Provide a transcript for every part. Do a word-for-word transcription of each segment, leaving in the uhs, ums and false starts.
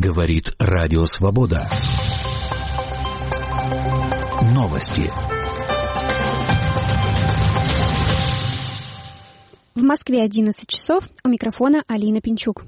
Говорит Радио Свобода. Новости. В Москве одиннадцать часов. У микрофона Алина Пинчук.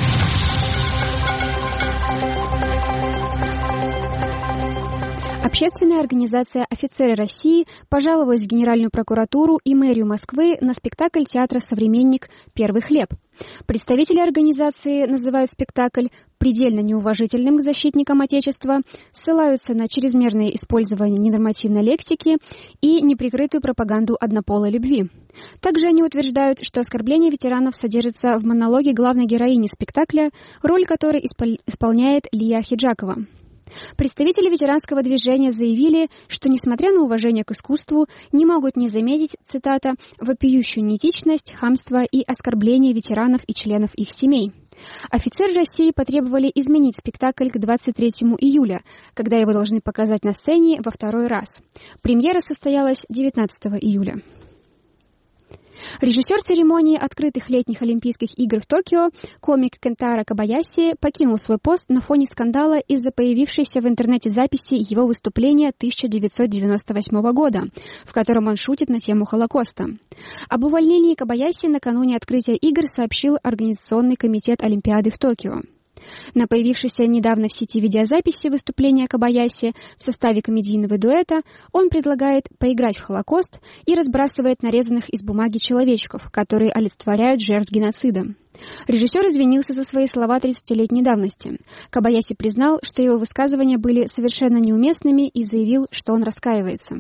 Общественная организация «Офицеры России» пожаловалась в Генеральную прокуратуру и мэрию Москвы на спектакль театра «Современник. Первый хлеб». Представители организации называют спектакль предельно неуважительным к защитникам Отечества, ссылаются на чрезмерное использование ненормативной лексики и неприкрытую пропаганду однополой любви. Также они утверждают, что оскорбление ветеранов содержится в монологе главной героини спектакля, роль которой испол- исполняет Лия Хиджакова. Представители ветеранского движения заявили, что, несмотря на уважение к искусству, не могут не заметить, цитата, «вопиющую неэтичность, хамство и оскорбление ветеранов и членов их семей». Офицеры России потребовали изменить спектакль к двадцать третьему июля, когда его должны показать на сцене во второй раз. Премьера состоялась девятнадцатого июля. Режиссер церемонии открытых летних Олимпийских игр в Токио, комик Кентаро Кобаяси, покинул свой пост на фоне скандала из-за появившейся в интернете записи его выступления тысяча девятьсот девяносто восьмого года, в котором он шутит на тему Холокоста. Об увольнении Кобаяси накануне открытия игр сообщил Организационный комитет Олимпиады в Токио. На появившейся недавно в сети видеозаписи выступления Кобаяси в составе комедийного дуэта он предлагает поиграть в Холокост и разбрасывает нарезанных из бумаги человечков, которые олицетворяют жертв геноцида. Режиссер извинился за свои слова тридцатилетней давности. Кобаяси признал, что его высказывания были совершенно неуместными и заявил, что он раскаивается.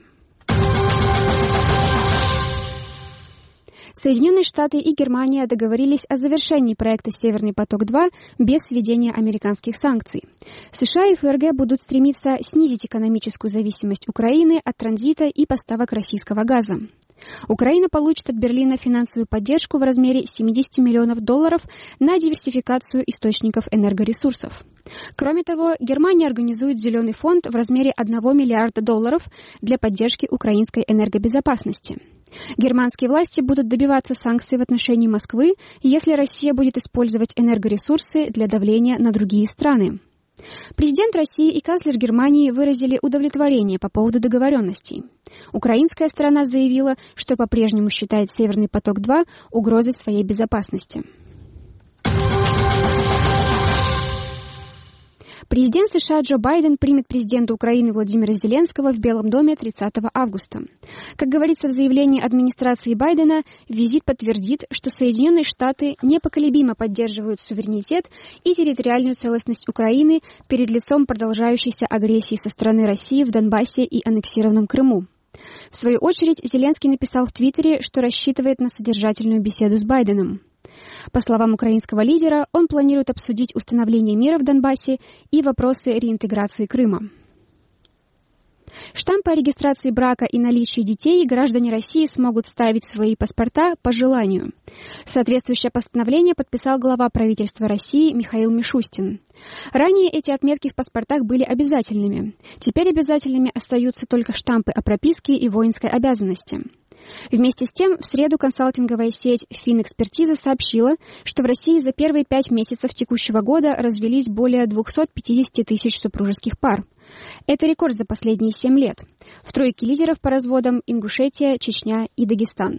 Соединенные Штаты и Германия договорились о завершении проекта «Северный поток-два» без введения американских санкций. США и ФРГ будут стремиться снизить экономическую зависимость Украины от транзита и поставок российского газа. Украина получит от Берлина финансовую поддержку в размере семьдесят миллионов долларов на диверсификацию источников энергоресурсов. Кроме того, Германия организует зеленый фонд в размере одного миллиарда долларов для поддержки украинской энергобезопасности. Германские власти будут добиваться санкций в отношении Москвы, если Россия будет использовать энергоресурсы для давления на другие страны. Президент России и канцлер Германии выразили удовлетворение по поводу договоренностей. Украинская сторона заявила, что по-прежнему считает «Северный поток-два» угрозой своей безопасности. Президент США Джо Байден примет президента Украины Владимира Зеленского в Белом доме тридцатого августа. Как говорится в заявлении администрации Байдена, визит подтвердит, что Соединенные Штаты непоколебимо поддерживают суверенитет и территориальную целостность Украины перед лицом продолжающейся агрессии со стороны России в Донбассе и аннексированном Крыму. В свою очередь, Зеленский написал в Твиттере, что рассчитывает на содержательную беседу с Байденом. По словам украинского лидера, он планирует обсудить установление мира в Донбассе и вопросы реинтеграции Крыма. Штампы о регистрации брака и наличии детей граждане России смогут ставить в свои паспорта по желанию. Соответствующее постановление подписал глава правительства России Михаил Мишустин. Ранее эти отметки в паспортах были обязательными. Теперь обязательными остаются только штампы о прописке и воинской обязанности. Вместе с тем, в среду консалтинговая сеть «Финэкспертиза» сообщила, что в России за первые пять месяцев текущего года развелись более двести пятьдесят тысяч супружеских пар. Это рекорд за последние семь лет. В тройке лидеров по разводам Ингушетия, Чечня и Дагестан.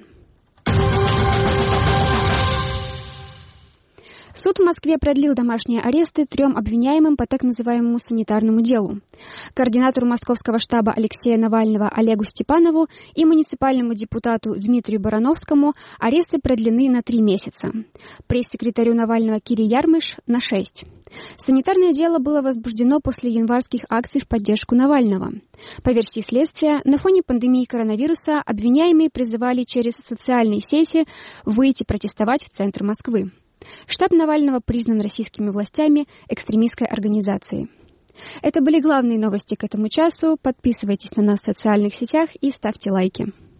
Суд в Москве продлил домашние аресты трем обвиняемым по так называемому санитарному делу. Координатору московского штаба Алексея Навального Олегу Степанову и муниципальному депутату Дмитрию Барановскому аресты продлены на три месяца. Пресс-секретарю Навального Кире Ярмыш – на шесть. Санитарное дело было возбуждено после январских акций в поддержку Навального. По версии следствия, на фоне пандемии коронавируса обвиняемые призывали через социальные сети выйти протестовать в центр Москвы. Штаб Навального признан российскими властями экстремистской организацией. Это были главные новости к этому часу. Подписывайтесь на нас в социальных сетях и ставьте лайки.